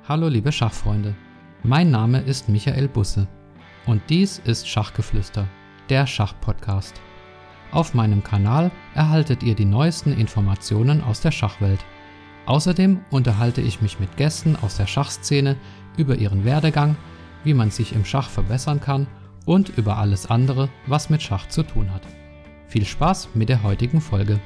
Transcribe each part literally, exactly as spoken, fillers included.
Hallo liebe Schachfreunde, mein Name ist Michael Busse und dies ist Schachgeflüster, der Schachpodcast. Auf meinem Kanal erhaltet ihr die neuesten Informationen aus der Schachwelt. Außerdem unterhalte ich mich mit Gästen aus der Schachszene über ihren Werdegang, wie man sich im Schach verbessern kann und über alles andere, was mit Schach zu tun hat. Viel Spaß mit der heutigen Folge.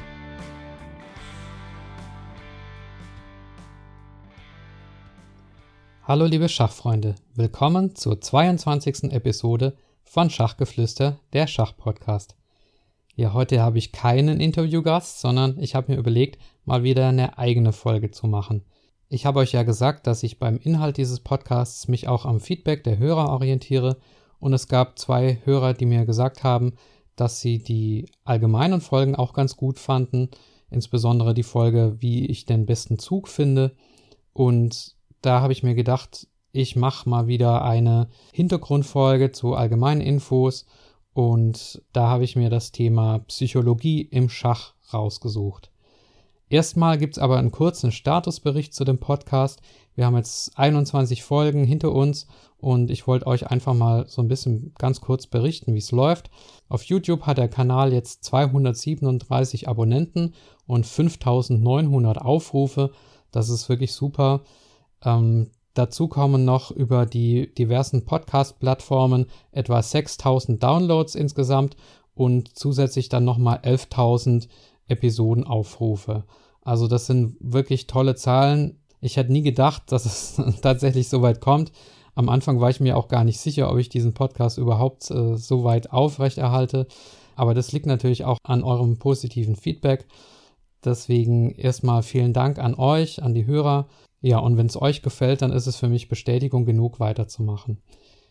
Hallo liebe Schachfreunde, willkommen zur zweiundzwanzigsten Episode von Schachgeflüster, der Schachpodcast. Ja, heute habe ich keinen Interviewgast, sondern ich habe mir überlegt, mal wieder eine eigene Folge zu machen. Ich habe euch ja gesagt, dass ich beim Inhalt dieses Podcasts mich auch am Feedback der Hörer orientiere und es gab zwei Hörer, die mir gesagt haben, dass sie die allgemeinen Folgen auch ganz gut fanden, insbesondere die Folge, wie ich den besten Zug finde, und da habe ich mir gedacht, ich mache mal wieder eine Hintergrundfolge zu allgemeinen Infos und da habe ich mir das Thema Psychologie im Schach rausgesucht. Erstmal gibt es aber einen kurzen Statusbericht zu dem Podcast. Wir haben jetzt einundzwanzig Folgen hinter uns und ich wollte euch einfach mal so ein bisschen ganz kurz berichten, wie es läuft. Auf YouTube hat der Kanal jetzt zweihundertsiebenunddreißig Abonnenten und fünftausendneunhundert Aufrufe. Das ist wirklich super. Ähm, dazu kommen noch über die diversen Podcast-Plattformen etwa sechstausend Downloads insgesamt und zusätzlich dann nochmal elftausend Episodenaufrufe. Also das sind wirklich tolle Zahlen. Ich hätte nie gedacht, dass es tatsächlich so weit kommt. Am Anfang war ich mir auch gar nicht sicher, ob ich diesen Podcast überhaupt äh, so weit aufrechterhalte. Aber das liegt natürlich auch an eurem positiven Feedback. Deswegen erstmal vielen Dank an euch, an die Hörer. Ja, und wenn es euch gefällt, dann ist es für mich Bestätigung genug, weiterzumachen.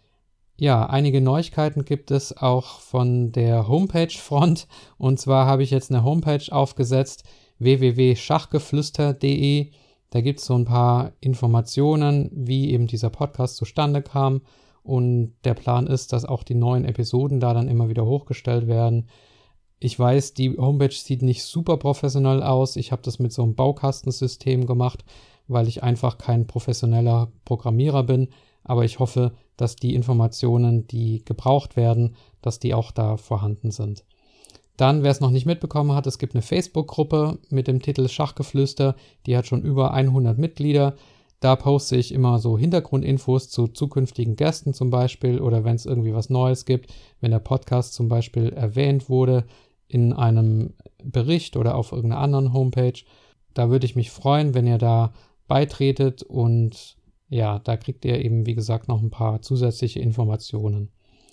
Ja, einige Neuigkeiten gibt es auch von der Homepage-Front. Und zwar habe ich jetzt eine Homepage aufgesetzt, w w w punkt schachgeflüster punkt d e. Da gibt es so ein paar Informationen, wie eben dieser Podcast zustande kam. Und der Plan ist, dass auch die neuen Episoden da dann immer wieder hochgestellt werden. Ich weiß, die Homepage sieht nicht super professionell aus. Ich habe das mit so einem Baukastensystem gemacht, weil ich einfach kein professioneller Programmierer bin. Aber ich hoffe, dass die Informationen, die gebraucht werden, dass die auch da vorhanden sind. Dann, wer es noch nicht mitbekommen hat, es gibt eine Facebook-Gruppe mit dem Titel Schachgeflüster. Die hat schon über hundert Mitglieder. Da poste ich immer so Hintergrundinfos zu zukünftigen Gästen zum Beispiel oder wenn es irgendwie was Neues gibt, wenn der Podcast zum Beispiel erwähnt wurde in einem Bericht oder auf irgendeiner anderen Homepage. Da würde ich mich freuen, wenn ihr da beitretet und ja, da kriegt ihr eben, wie gesagt, noch ein paar zusätzliche Informationen.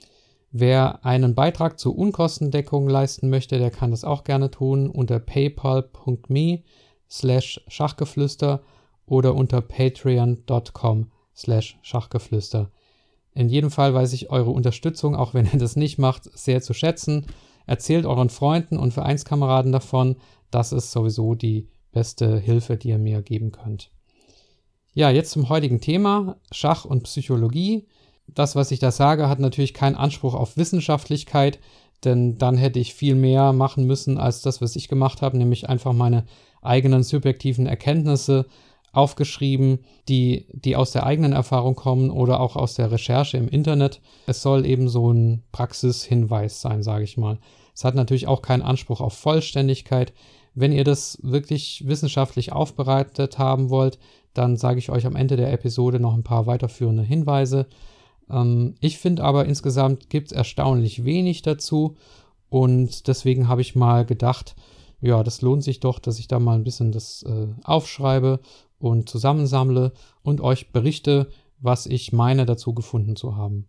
Wer einen Beitrag zur Unkostendeckung leisten möchte, der kann das auch gerne tun unter paypal punkt me slash schachgeflüster oder unter patreon punkt com slash schachgeflüster. In jedem Fall weiß ich eure Unterstützung, auch wenn ihr das nicht macht, sehr zu schätzen. Erzählt euren Freunden und Vereinskameraden davon. Das ist sowieso die beste Hilfe, die ihr mir geben könnt. Ja, jetzt zum heutigen Thema, Schach und Psychologie. Das, was ich da sage, hat natürlich keinen Anspruch auf Wissenschaftlichkeit, denn dann hätte ich viel mehr machen müssen als das, was ich gemacht habe, nämlich einfach meine eigenen subjektiven Erkenntnisse aufgeschrieben, die, die aus der eigenen Erfahrung kommen oder auch aus der Recherche im Internet. Es soll eben so ein Praxishinweis sein, sage ich mal. Es hat natürlich auch keinen Anspruch auf Vollständigkeit. Wenn ihr das wirklich wissenschaftlich aufbereitet haben wollt, dann sage ich euch am Ende der Episode noch ein paar weiterführende Hinweise. Ähm, ich finde aber insgesamt gibt es erstaunlich wenig dazu und deswegen habe ich mal gedacht, ja, das lohnt sich doch, dass ich da mal ein bisschen das äh, aufschreibe und zusammensammle und euch berichte, was ich meine dazu gefunden zu haben.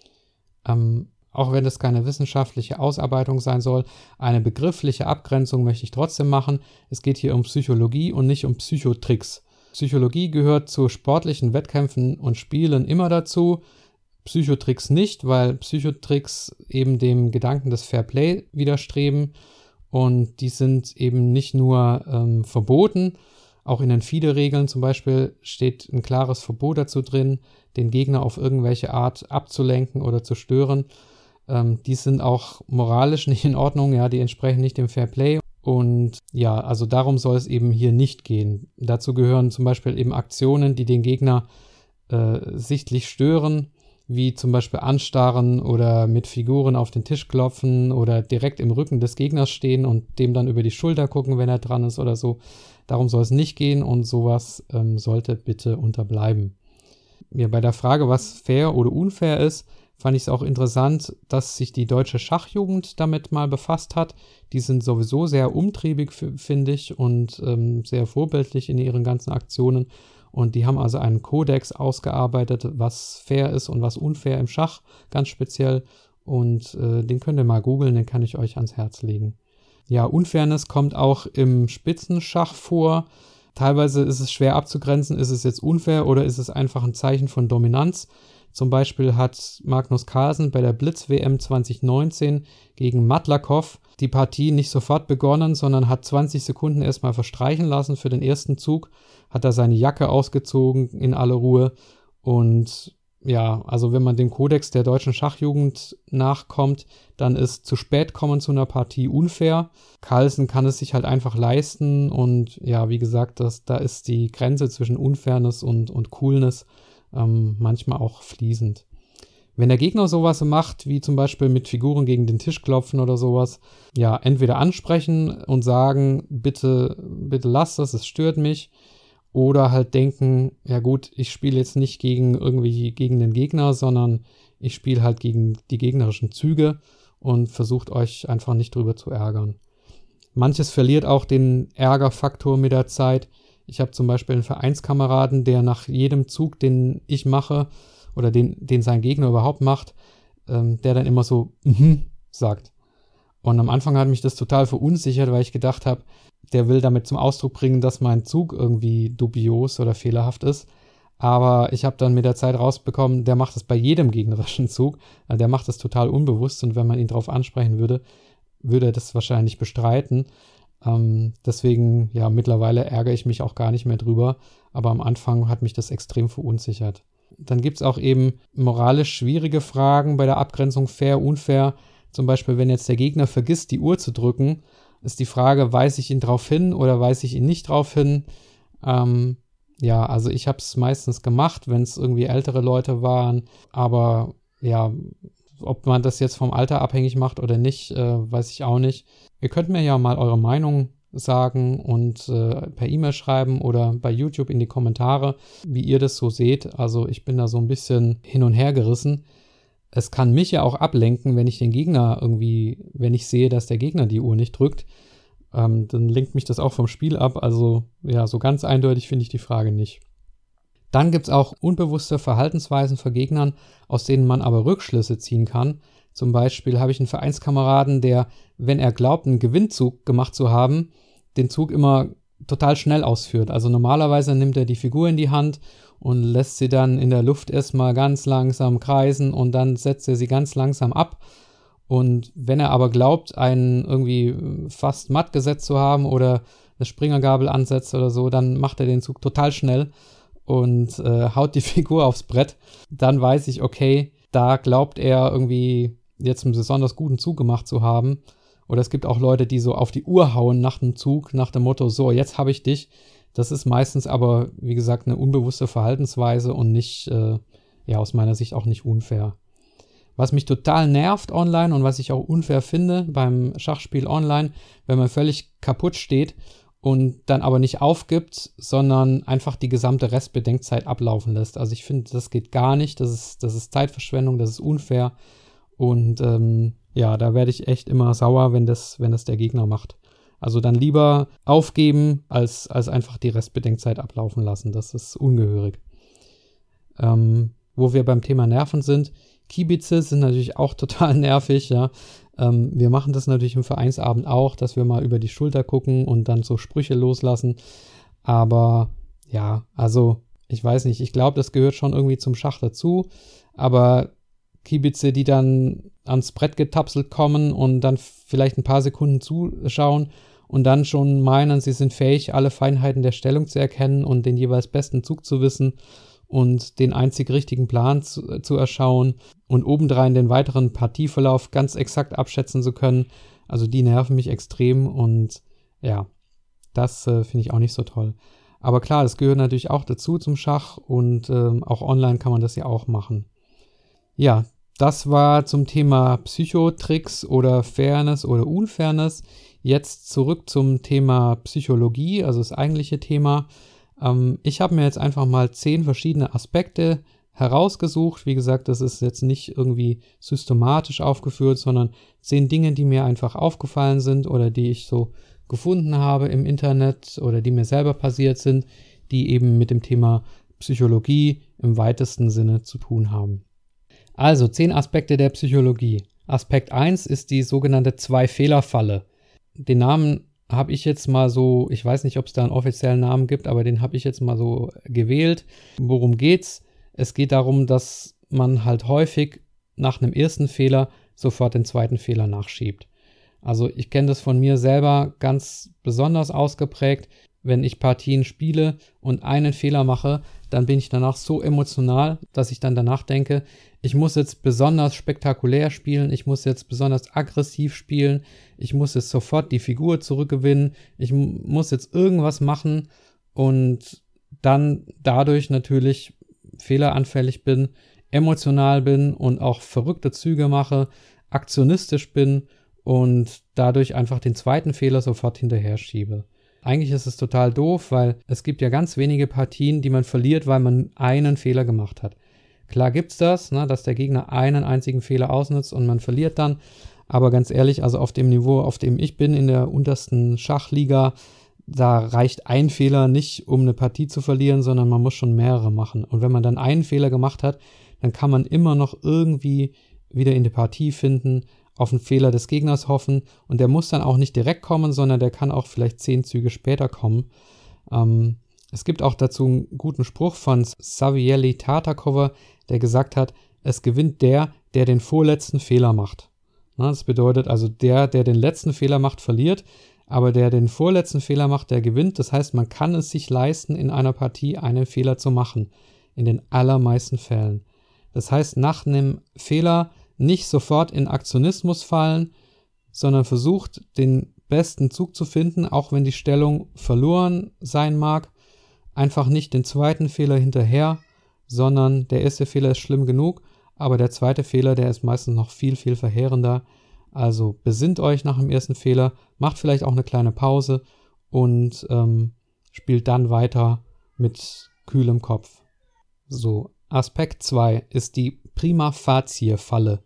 Ähm, Auch wenn das keine wissenschaftliche Ausarbeitung sein soll, eine begriffliche Abgrenzung möchte ich trotzdem machen. Es geht hier um Psychologie und nicht um Psychotricks. Psychologie gehört zu sportlichen Wettkämpfen und Spielen immer dazu. Psychotricks nicht, weil Psychotricks eben dem Gedanken des Fair Play widerstreben. Und die sind eben nicht nur ähm, verboten, auch in den F I D E-Regeln zum Beispiel steht ein klares Verbot dazu drin, den Gegner auf irgendwelche Art abzulenken oder zu stören. Ähm, die sind auch moralisch nicht in Ordnung, ja, die entsprechen nicht dem Fair Play Und ja, also darum soll es eben hier nicht gehen. Dazu gehören zum Beispiel eben Aktionen, die den Gegner äh, sichtlich stören, wie zum Beispiel anstarren oder mit Figuren auf den Tisch klopfen oder direkt im Rücken des Gegners stehen und dem dann über die Schulter gucken, wenn er dran ist oder so. Darum soll es nicht gehen und sowas ähm, sollte bitte unterbleiben. Ja, bei der Frage, was fair oder unfair ist, fand ich es auch interessant, dass sich die deutsche Schachjugend damit mal befasst hat. Die sind sowieso sehr umtriebig, finde ich, und ähm, sehr vorbildlich in ihren ganzen Aktionen. Und die haben also einen Kodex ausgearbeitet, was fair ist und was unfair im Schach, ganz speziell. Und äh, den könnt ihr mal googeln, den kann ich euch ans Herz legen. Ja, Unfairness kommt auch im Spitzenschach vor. Teilweise ist es schwer abzugrenzen, ist es jetzt unfair oder ist es einfach ein Zeichen von Dominanz. Zum Beispiel hat Magnus Carlsen bei der Blitz-W M zwanzig neunzehn gegen Matlakov die Partie nicht sofort begonnen, sondern hat zwanzig Sekunden erstmal verstreichen lassen für den ersten Zug, hat er seine Jacke ausgezogen in aller Ruhe und ja, also wenn man dem Kodex der deutschen Schachjugend nachkommt, dann ist zu spät kommen zu einer Partie unfair. Carlsen kann es sich halt einfach leisten und ja, wie gesagt, das, da ist die Grenze zwischen Unfairness und, und Coolness ähm, manchmal auch fließend. Wenn der Gegner sowas macht, wie zum Beispiel mit Figuren gegen den Tisch klopfen oder sowas, ja, entweder ansprechen und sagen, bitte, bitte lass das, es stört mich. Oder halt denken, ja gut, ich spiele jetzt nicht gegen irgendwie gegen den Gegner, sondern ich spiele halt gegen die gegnerischen Züge und versucht euch einfach nicht drüber zu ärgern. Manches verliert auch den Ärgerfaktor mit der Zeit. Ich habe zum Beispiel einen Vereinskameraden, der nach jedem Zug, den ich mache, oder den, den sein Gegner überhaupt macht, ähm, der dann immer so mhm sagt. Und am Anfang hat mich das total verunsichert, weil ich gedacht habe, der will damit zum Ausdruck bringen, dass mein Zug irgendwie dubios oder fehlerhaft ist. Aber ich habe dann mit der Zeit rausbekommen, der macht das bei jedem gegnerischen Zug. Der macht das total unbewusst und wenn man ihn darauf ansprechen würde, würde er das wahrscheinlich bestreiten. Ähm, deswegen, ja, mittlerweile ärgere ich mich auch gar nicht mehr drüber. Aber am Anfang hat mich das extrem verunsichert. Dann gibt es auch eben moralisch schwierige Fragen bei der Abgrenzung fair, unfair. Zum Beispiel, wenn jetzt der Gegner vergisst, die Uhr zu drücken, ist die Frage, weise ich ihn drauf hin oder weise ich ihn nicht drauf hin? Ähm, ja, also ich habe es meistens gemacht, wenn es irgendwie ältere Leute waren. Aber ja, ob man das jetzt vom Alter abhängig macht oder nicht, äh, weiß ich auch nicht. Ihr könnt mir ja mal eure Meinung sagen und äh, per E-Mail schreiben oder bei YouTube in die Kommentare, wie ihr das so seht. Also ich bin da so ein bisschen hin und her gerissen. Es kann mich ja auch ablenken, wenn ich den Gegner irgendwie, wenn ich sehe, dass der Gegner die Uhr nicht drückt, ähm, dann lenkt mich das auch vom Spiel ab. Also ja, so ganz eindeutig finde ich die Frage nicht. Dann gibt es auch unbewusste Verhaltensweisen von Gegnern, aus denen man aber Rückschlüsse ziehen kann. Zum Beispiel habe ich einen Vereinskameraden, der, wenn er glaubt, einen Gewinnzug gemacht zu haben, den Zug immer total schnell ausführt. Also normalerweise nimmt er die Figur in die Hand und lässt sie dann in der Luft erstmal ganz langsam kreisen und dann setzt er sie ganz langsam ab. Und wenn er aber glaubt, einen irgendwie fast matt gesetzt zu haben oder eine Springergabel ansetzt oder so, dann macht er den Zug total schnell und äh, haut die Figur aufs Brett. Dann weiß ich, okay, da glaubt er irgendwie jetzt einen besonders guten Zug gemacht zu haben. Oder es gibt auch Leute, die so auf die Uhr hauen nach dem Zug, nach dem Motto, so, jetzt habe ich dich. Das ist meistens aber, wie gesagt, eine unbewusste Verhaltensweise und nicht, äh, ja, aus meiner Sicht auch nicht unfair. Was mich total nervt online und was ich auch unfair finde beim Schachspiel online, wenn man völlig kaputt steht und dann aber nicht aufgibt, sondern einfach die gesamte Restbedenkzeit ablaufen lässt. Also ich finde, das geht gar nicht. Das ist, das ist Zeitverschwendung, das ist unfair. Und ähm, ja, da werde ich echt immer sauer, wenn das, wenn das der Gegner macht. Also dann lieber aufgeben, als, als einfach die Restbedenkzeit ablaufen lassen. Das ist ungehörig. Ähm, wo wir beim Thema Nerven sind, Kiebitze sind natürlich auch total nervig, ja. Ähm, wir machen das natürlich im Vereinsabend auch, dass wir mal über die Schulter gucken und dann so Sprüche loslassen. Aber ja, also ich weiß nicht, ich glaube, das gehört schon irgendwie zum Schach dazu. Aber Kiebitze, die dann ans Brett getapselt kommen und dann vielleicht ein paar Sekunden zuschauen und dann schon meinen, sie sind fähig, alle Feinheiten der Stellung zu erkennen und den jeweils besten Zug zu wissen und den einzig richtigen Plan zu, zu erschauen und obendrein den weiteren Partieverlauf ganz exakt abschätzen zu können. Also die nerven mich extrem und Ja, das äh, finde ich auch nicht so toll. Aber klar, das gehört natürlich auch dazu zum Schach und ähm, auch online kann man das ja auch machen. Ja, das war zum Thema Psychotricks oder Fairness oder Unfairness. Jetzt zurück zum Thema Psychologie, also das eigentliche Thema. Ähm, ich habe mir jetzt einfach mal zehn verschiedene Aspekte herausgesucht. Wie gesagt, das ist jetzt nicht irgendwie systematisch aufgeführt, sondern zehn Dinge, die mir einfach aufgefallen sind oder die ich so gefunden habe im Internet oder die mir selber passiert sind, die eben mit dem Thema Psychologie im weitesten Sinne zu tun haben. Also, zehn Aspekte der Psychologie. Aspekt eins ist die sogenannte Zwei-Fehler-Falle. Den Namen habe ich jetzt mal so, ich weiß nicht, ob es da einen offiziellen Namen gibt, aber den habe ich jetzt mal so gewählt. Worum geht's? Es geht darum, dass man halt häufig nach einem ersten Fehler sofort den zweiten Fehler nachschiebt. Also ich kenne das von mir selber ganz besonders ausgeprägt. Wenn ich Partien spiele und einen Fehler mache, dann bin ich danach so emotional, dass ich dann danach denke, ich muss jetzt besonders spektakulär spielen, ich muss jetzt besonders aggressiv spielen, ich muss jetzt sofort die Figur zurückgewinnen, ich m- muss jetzt irgendwas machen und dann dadurch natürlich fehleranfällig bin, emotional bin und auch verrückte Züge mache, aktionistisch bin und dadurch einfach den zweiten Fehler sofort hinterher schiebe. Eigentlich ist es total doof, weil es gibt ja ganz wenige Partien, die man verliert, weil man einen Fehler gemacht hat. Klar gibt's das, ne, dass der Gegner einen einzigen Fehler ausnutzt und man verliert dann, aber ganz ehrlich, also auf dem Niveau, auf dem ich bin, in der untersten Schachliga, da reicht ein Fehler nicht, um eine Partie zu verlieren, sondern man muss schon mehrere machen. Und wenn man dann einen Fehler gemacht hat, dann kann man immer noch irgendwie wieder in die Partie finden, auf einen Fehler des Gegners hoffen und der muss dann auch nicht direkt kommen, sondern der kann auch vielleicht zehn Züge später kommen. Ähm, es gibt auch dazu einen guten Spruch von Savielly Tartakova, der gesagt hat, es gewinnt der, der den vorletzten Fehler macht. Na, das bedeutet also, der, der den letzten Fehler macht, verliert, aber der den vorletzten Fehler macht, der gewinnt. Das heißt, man kann es sich leisten, in einer Partie einen Fehler zu machen. In den allermeisten Fällen. Das heißt, nach einem Fehler nicht sofort in Aktionismus fallen, sondern versucht, den besten Zug zu finden, auch wenn die Stellung verloren sein mag. Einfach nicht den zweiten Fehler hinterher, sondern der erste Fehler ist schlimm genug, aber der zweite Fehler, der ist meistens noch viel, viel verheerender. Also besinnt euch nach dem ersten Fehler, macht vielleicht auch eine kleine Pause und ähm, spielt dann weiter mit kühlem Kopf. So, Aspekt zwei ist die Prima Facie-Falle.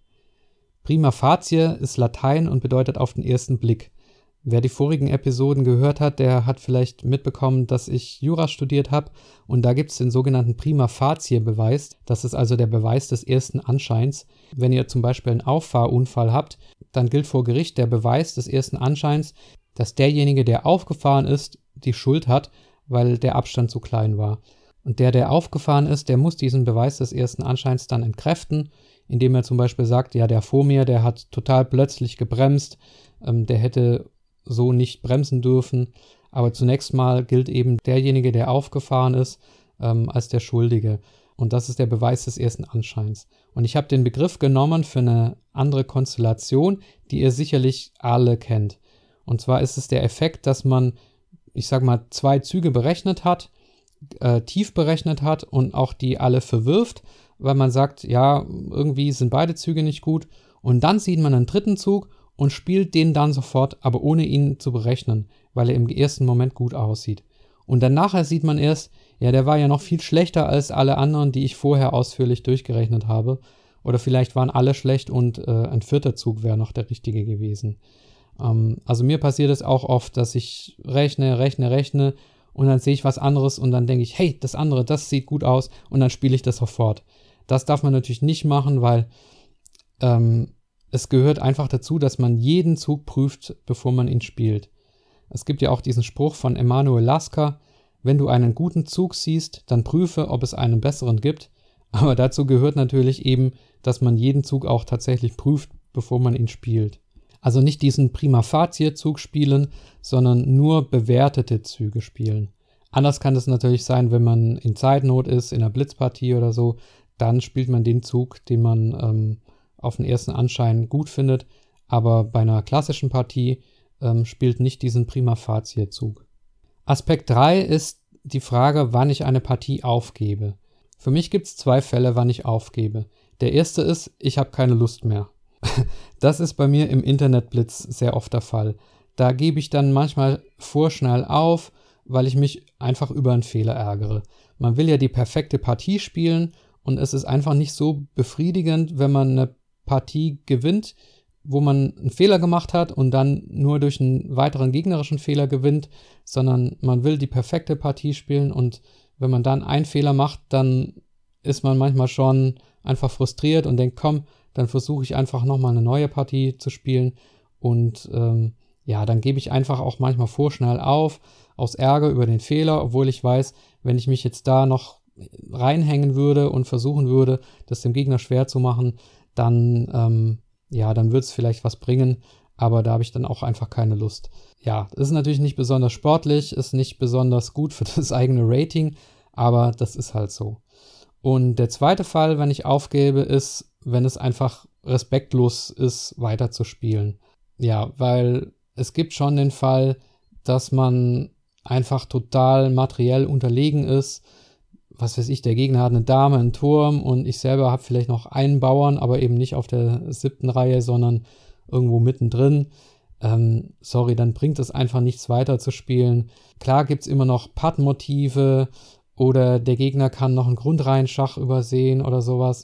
Prima facie ist Latein und bedeutet auf den ersten Blick. Wer die vorigen Episoden gehört hat, der hat vielleicht mitbekommen, dass ich Jura studiert habe und da gibt es den sogenannten Prima Facie-Beweis. Das ist also der Beweis des ersten Anscheins. Wenn ihr zum Beispiel einen Auffahrunfall habt, dann gilt vor Gericht der Beweis des ersten Anscheins, dass derjenige, der aufgefahren ist, die Schuld hat, weil der Abstand zu klein war. Und der, der aufgefahren ist, der muss diesen Beweis des ersten Anscheins dann entkräften, indem er zum Beispiel sagt, ja, der vor mir, der hat total plötzlich gebremst, ähm, der hätte so nicht bremsen dürfen. Aber zunächst mal gilt eben derjenige, der aufgefahren ist, ähm, als der Schuldige. Und das ist der Beweis des ersten Anscheins. Und ich habe den Begriff genommen für eine andere Konstellation, die ihr sicherlich alle kennt. Und zwar ist es der Effekt, dass man, ich sag mal, zwei Züge berechnet hat, äh, tief berechnet hat und auch die alle verwirft, weil man sagt, ja, irgendwie sind beide Züge nicht gut. Und dann sieht man einen dritten Zug und spielt den dann sofort, aber ohne ihn zu berechnen, weil er im ersten Moment gut aussieht. Und dann nachher sieht man erst, ja, der war ja noch viel schlechter als alle anderen, die ich vorher ausführlich durchgerechnet habe. Oder vielleicht waren alle schlecht und äh, ein vierter Zug wäre noch der richtige gewesen. Ähm, also mir passiert es auch oft, dass ich rechne, rechne, rechne und dann sehe ich was anderes und dann denke ich, hey, das andere, das sieht gut aus und dann spiele ich das sofort. Das darf man natürlich nicht machen, weil ähm, es gehört einfach dazu, dass man jeden Zug prüft, bevor man ihn spielt. Es gibt ja auch diesen Spruch von Emanuel Lasker, wenn du einen guten Zug siehst, dann prüfe, ob es einen besseren gibt. Aber dazu gehört natürlich eben, dass man jeden Zug auch tatsächlich prüft, bevor man ihn spielt. Also nicht diesen Prima Facie-Zug spielen, sondern nur bewertete Züge spielen. Anders kann es natürlich sein, wenn man in Zeitnot ist, in einer Blitzpartie oder so, dann spielt man den Zug, den man ähm, auf den ersten Anschein gut findet. Aber bei einer klassischen Partie ähm, spielt nicht diesen Prima Facie-Zug. Aspekt drei ist die Frage, wann ich eine Partie aufgebe. Für mich gibt es zwei Fälle, wann ich aufgebe. Der erste ist, ich habe keine Lust mehr. Das ist bei mir im Internetblitz sehr oft der Fall. Da gebe ich dann manchmal vorschnell auf, weil ich mich einfach über einen Fehler ärgere. Man will ja die perfekte Partie spielen und es ist einfach nicht so befriedigend, wenn man eine Partie gewinnt, wo man einen Fehler gemacht hat und dann nur durch einen weiteren gegnerischen Fehler gewinnt, sondern man will die perfekte Partie spielen und wenn man dann einen Fehler macht, dann ist man manchmal schon einfach frustriert und denkt, komm, dann versuche ich einfach nochmal eine neue Partie zu spielen und ähm, ja, dann gebe ich einfach auch manchmal vorschnell auf, aus Ärger über den Fehler, obwohl ich weiß, wenn ich mich jetzt da noch reinhängen würde und versuchen würde, das dem Gegner schwer zu machen, dann, ähm, ja, dann wird es vielleicht was bringen, aber da habe ich dann auch einfach keine Lust. Ja, ist natürlich nicht besonders sportlich, ist nicht besonders gut für das eigene Rating, aber das ist halt so. Und der zweite Fall, wenn ich aufgebe, ist, wenn es einfach respektlos ist, weiterzuspielen. Ja, weil es gibt schon den Fall, dass man einfach total materiell unterlegen ist. Was weiß ich, der Gegner hat eine Dame, einen Turm und ich selber habe vielleicht noch einen Bauern, aber eben nicht auf der siebten Reihe, sondern irgendwo mittendrin. Ähm, sorry, dann bringt es einfach nichts weiter zu spielen. Klar gibt es immer noch Pattmotive oder der Gegner kann noch einen Grundreihenschach übersehen oder sowas.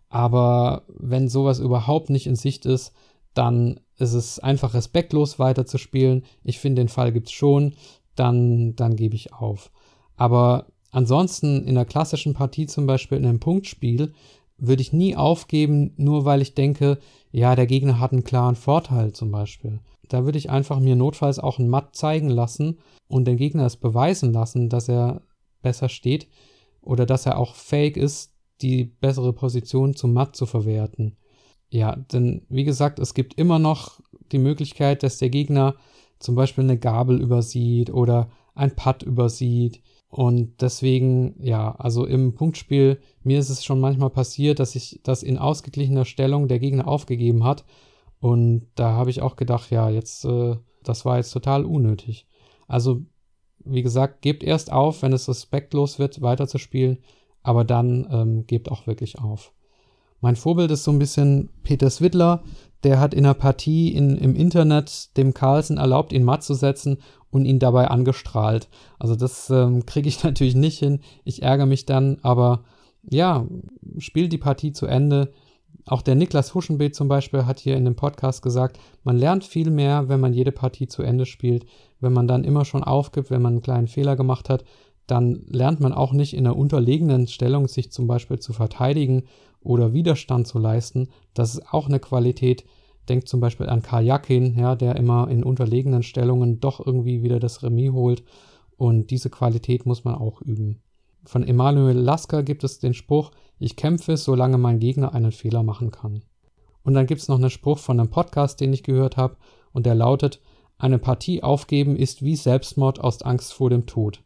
Aber wenn sowas überhaupt nicht in Sicht ist, dann ist es einfach respektlos weiterzuspielen. Ich finde, den Fall gibt es schon, dann, dann gebe ich auf. Aber ansonsten in einer klassischen Partie, zum Beispiel in einem Punktspiel, würde ich nie aufgeben, nur weil ich denke, ja, der Gegner hat einen klaren Vorteil zum Beispiel. Da würde ich einfach mir notfalls auch ein Matt zeigen lassen und den Gegner es beweisen lassen, dass er besser steht oder dass er auch fähig ist, die bessere Position zum Matt zu verwerten. Ja, denn wie gesagt, es gibt immer noch die Möglichkeit, dass der Gegner zum Beispiel eine Gabel übersieht oder ein Patt übersieht. Und deswegen, ja, also im Punktspiel, mir ist es schon manchmal passiert, dass ich das in ausgeglichener Stellung der Gegner aufgegeben hat. Und da habe ich auch gedacht, ja, jetzt, äh, das war jetzt total unnötig. Also, wie gesagt, gebt erst auf, wenn es respektlos wird, weiterzuspielen, aber dann ähm, gebt auch wirklich auf. Mein Vorbild ist so ein bisschen Peter Svidler, der hat in einer Partie in, im Internet dem Carlsen erlaubt, ihn matt zu setzen und ihn dabei angestrahlt. Also das ähm, kriege ich natürlich nicht hin, ich ärgere mich dann, aber ja, spielt die Partie zu Ende. Auch der Niklas Huschenbeet zum Beispiel hat hier in dem Podcast gesagt, man lernt viel mehr, wenn man jede Partie zu Ende spielt. Wenn man dann immer schon aufgibt, wenn man einen kleinen Fehler gemacht hat, dann lernt man auch nicht in einer unterlegenen Stellung sich zum Beispiel zu verteidigen oder Widerstand zu leisten. Das ist auch eine Qualität. Denkt zum Beispiel an Karjakin, ja, der immer in unterlegenen Stellungen doch irgendwie wieder das Remis holt. Und diese Qualität muss man auch üben. Von Emanuel Lasker gibt es den Spruch, ich kämpfe, solange mein Gegner einen Fehler machen kann. Und dann gibt es noch einen Spruch von einem Podcast, den ich gehört habe, und der lautet, eine Partie aufgeben ist wie Selbstmord aus Angst vor dem Tod.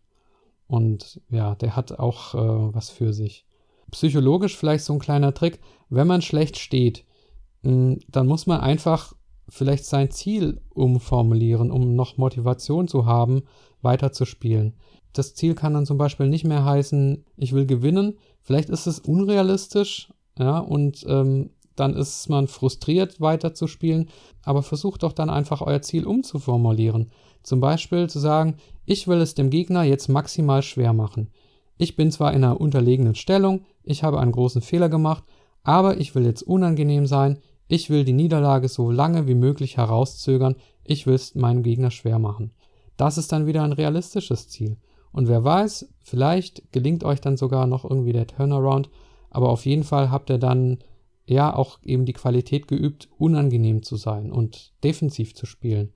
Und ja, der hat auch äh, was für sich. Psychologisch vielleicht so ein kleiner Trick, wenn man schlecht steht, mh, dann muss man einfach vielleicht sein Ziel umformulieren, um noch Motivation zu haben, weiterzuspielen. Das Ziel kann dann zum Beispiel nicht mehr heißen, ich will gewinnen. Vielleicht ist es unrealistisch, ja, und ähm, dann ist man frustriert, weiterzuspielen. Aber versucht doch dann einfach euer Ziel umzuformulieren. Zum Beispiel zu sagen, ich will es dem Gegner jetzt maximal schwer machen. Ich bin zwar in einer unterlegenen Stellung, ich habe einen großen Fehler gemacht, aber ich will jetzt unangenehm sein. Ich will die Niederlage so lange wie möglich herauszögern. Ich will es meinem Gegner schwer machen. Das ist dann wieder ein realistisches Ziel. Und wer weiß, vielleicht gelingt euch dann sogar noch irgendwie der Turnaround, aber auf jeden Fall habt ihr dann ja auch eben die Qualität geübt, unangenehm zu sein und defensiv zu spielen.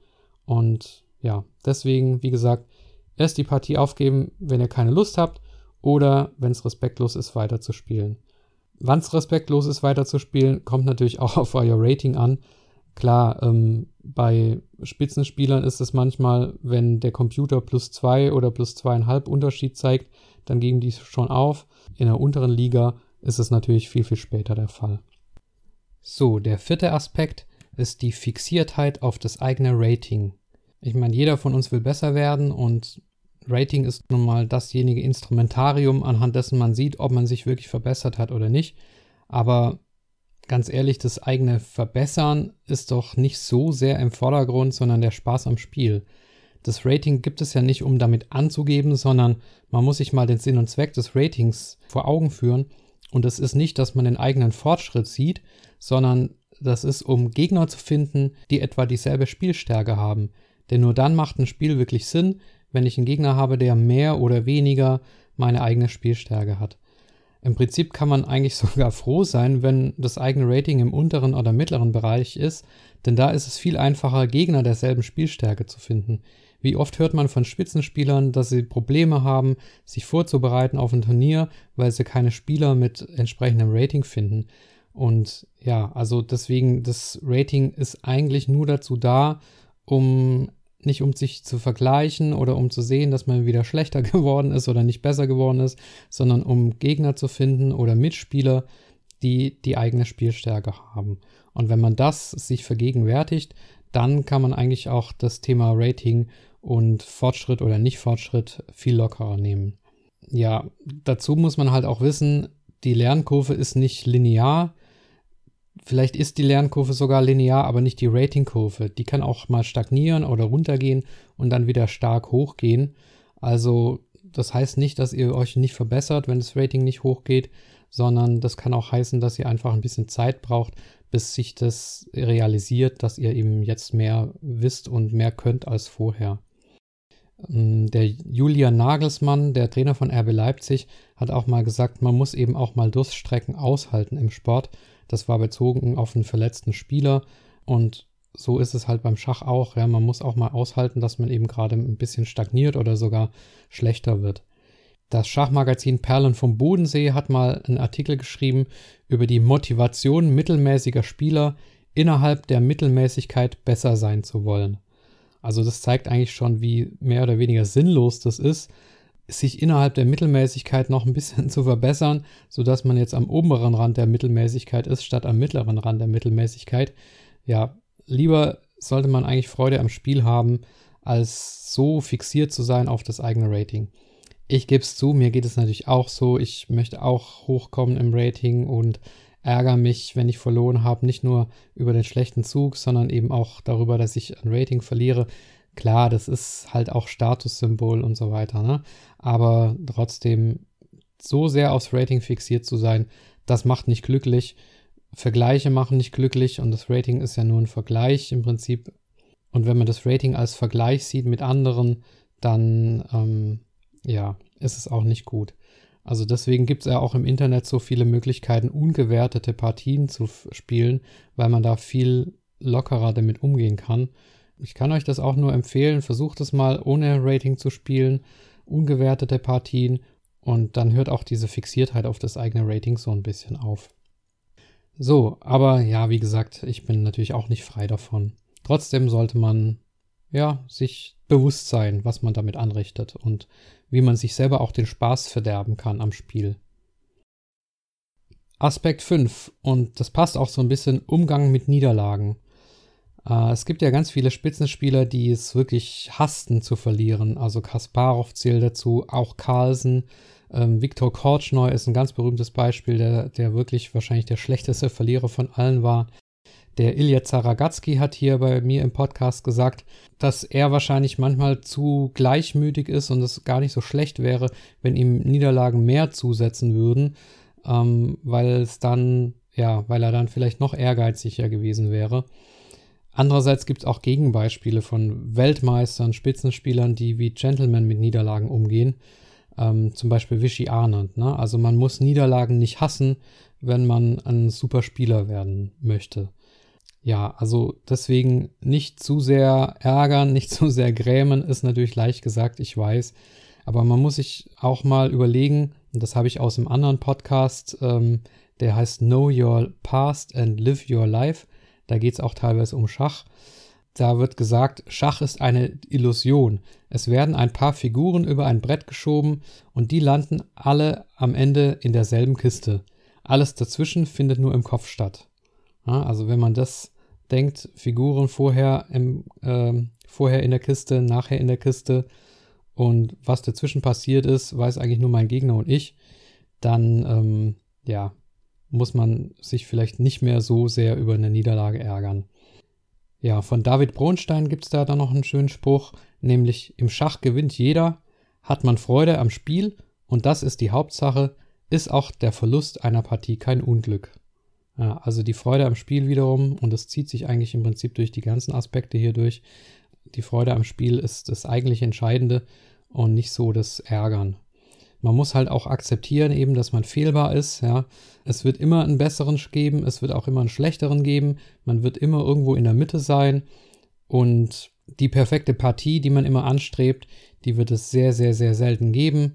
Und ja, deswegen, wie gesagt, erst die Partie aufgeben, wenn ihr keine Lust habt oder wenn es respektlos ist, weiterzuspielen. Wann es respektlos ist, weiterzuspielen, kommt natürlich auch auf euer Rating an. Klar, ähm, bei Spitzenspielern ist es manchmal, wenn der Computer plus zwei oder plus zweieinhalb Unterschied zeigt, dann geben die schon auf. In der unteren Liga ist es natürlich viel, viel später der Fall. So, der vierte Aspekt ist die Fixiertheit auf das eigene Rating. Ich meine, jeder von uns will besser werden und Rating ist nun mal dasjenige Instrumentarium, anhand dessen man sieht, ob man sich wirklich verbessert hat oder nicht. Aber ganz ehrlich, das eigene Verbessern ist doch nicht so sehr im Vordergrund, sondern der Spaß am Spiel. Das Rating gibt es ja nicht, um damit anzugeben, sondern man muss sich mal den Sinn und Zweck des Ratings vor Augen führen. Und das ist nicht, dass man den eigenen Fortschritt sieht, sondern das ist, um Gegner zu finden, die etwa dieselbe Spielstärke haben. Denn nur dann macht ein Spiel wirklich Sinn, wenn ich einen Gegner habe, der mehr oder weniger meine eigene Spielstärke hat. Im Prinzip kann man eigentlich sogar froh sein, wenn das eigene Rating im unteren oder mittleren Bereich ist, denn da ist es viel einfacher, Gegner derselben Spielstärke zu finden. Wie oft hört man von Spitzenspielern, dass sie Probleme haben, sich vorzubereiten auf ein Turnier, weil sie keine Spieler mit entsprechendem Rating finden. Und ja, also deswegen, das Rating ist eigentlich nur dazu da, um nicht um sich zu vergleichen oder um zu sehen, dass man wieder schlechter geworden ist oder nicht besser geworden ist, sondern um Gegner zu finden oder Mitspieler, die die eigene Spielstärke haben. Und wenn man das sich vergegenwärtigt, dann kann man eigentlich auch das Thema Rating und Fortschritt oder Nicht-Fortschritt viel lockerer nehmen. Ja, dazu muss man halt auch wissen, die Lernkurve ist nicht linear. Vielleicht ist die Lernkurve sogar linear, aber nicht die Ratingkurve. Die kann auch mal stagnieren oder runtergehen und dann wieder stark hochgehen. Also das heißt nicht, dass ihr euch nicht verbessert, wenn das Rating nicht hochgeht, sondern das kann auch heißen, dass ihr einfach ein bisschen Zeit braucht, bis sich das realisiert, dass ihr eben jetzt mehr wisst und mehr könnt als vorher. Der Julian Nagelsmann, der Trainer von R B Leipzig, hat auch mal gesagt, man muss eben auch mal Durststrecken aushalten im Sport. Das war bezogen auf einen verletzten Spieler und so ist es halt beim Schach auch. Ja, man muss auch mal aushalten, dass man eben gerade ein bisschen stagniert oder sogar schlechter wird. Das Schachmagazin Perlen vom Bodensee hat mal einen Artikel geschrieben über die Motivation mittelmäßiger Spieler, innerhalb der Mittelmäßigkeit besser sein zu wollen. Also das zeigt eigentlich schon, wie mehr oder weniger sinnlos das ist, sich innerhalb der Mittelmäßigkeit noch ein bisschen zu verbessern, sodass man jetzt am oberen Rand der Mittelmäßigkeit ist, statt am mittleren Rand der Mittelmäßigkeit. Ja, lieber sollte man eigentlich Freude am Spiel haben, als so fixiert zu sein auf das eigene Rating. Ich gebe es zu, mir geht es natürlich auch so. Ich möchte auch hochkommen im Rating und ärgere mich, wenn ich verloren habe, nicht nur über den schlechten Zug, sondern eben auch darüber, dass ich ein Rating verliere. Klar, das ist halt auch Statussymbol und so weiter, ne? Aber trotzdem, so sehr aufs Rating fixiert zu sein, das macht nicht glücklich. Vergleiche machen nicht glücklich und das Rating ist ja nur ein Vergleich im Prinzip. Und wenn man das Rating als Vergleich sieht mit anderen, dann ähm, ja, ist es auch nicht gut. Also deswegen gibt es ja auch im Internet so viele Möglichkeiten, ungewertete Partien zu f- spielen, weil man da viel lockerer damit umgehen kann. Ich kann euch das auch nur empfehlen, versucht es mal ohne Rating zu spielen, ungewertete Partien und dann hört auch diese Fixiertheit auf das eigene Rating so ein bisschen auf. So, aber ja, wie gesagt, ich bin natürlich auch nicht frei davon. Trotzdem sollte man ja sich bewusst sein, was man damit anrichtet und wie man sich selber auch den Spaß verderben kann am Spiel. Aspekt fünf, und das passt auch so ein bisschen, Umgang mit Niederlagen. Äh, es gibt ja ganz viele Spitzenspieler, die es wirklich hassten zu verlieren. Also Kasparov zählt dazu, auch Carlsen. Ähm, Viktor Korchnoi ist ein ganz berühmtes Beispiel, der, der wirklich wahrscheinlich der schlechteste Verlierer von allen war. Der Ilya Zaragatzky hat hier bei mir im Podcast gesagt, dass er wahrscheinlich manchmal zu gleichmütig ist und es gar nicht so schlecht wäre, wenn ihm Niederlagen mehr zusetzen würden, ähm, weil es dann, ja, weil er dann vielleicht noch ehrgeiziger gewesen wäre. Andererseits gibt es auch Gegenbeispiele von Weltmeistern, Spitzenspielern, die wie Gentlemen mit Niederlagen umgehen. Ähm, zum Beispiel Vishy Anand. Ne? Also man muss Niederlagen nicht hassen, wenn man ein super Spieler werden möchte. Ja, also deswegen nicht zu sehr ärgern, nicht zu sehr grämen, ist natürlich leicht gesagt, ich weiß. Aber man muss sich auch mal überlegen, und das habe ich aus einem anderen Podcast, ähm, der heißt Know Your Past and Live Your Life. Da geht es auch teilweise um Schach. Da wird gesagt, Schach ist eine Illusion. Es werden ein paar Figuren über ein Brett geschoben und die landen alle am Ende in derselben Kiste. Alles dazwischen findet nur im Kopf statt. Ja, also wenn man das denkt, Figuren vorher im, ähm, vorher in der Kiste, nachher in der Kiste und was dazwischen passiert ist, weiß eigentlich nur mein Gegner und ich, dann ähm, ja, muss man sich vielleicht nicht mehr so sehr über eine Niederlage ärgern. Ja, von David Bronstein gibt es da dann noch einen schönen Spruch, nämlich im Schach gewinnt jeder, hat man Freude am Spiel und das ist die Hauptsache, ist auch der Verlust einer Partie kein Unglück. Ja, also die Freude am Spiel wiederum, und das zieht sich eigentlich im Prinzip durch die ganzen Aspekte hier durch, die Freude am Spiel ist das eigentlich Entscheidende und nicht so das Ärgern. Man muss halt auch akzeptieren eben, dass man fehlbar ist, ja. Es wird immer einen besseren geben, es wird auch immer einen schlechteren geben, man wird immer irgendwo in der Mitte sein und die perfekte Partie, die man immer anstrebt, die wird es sehr, sehr, sehr selten geben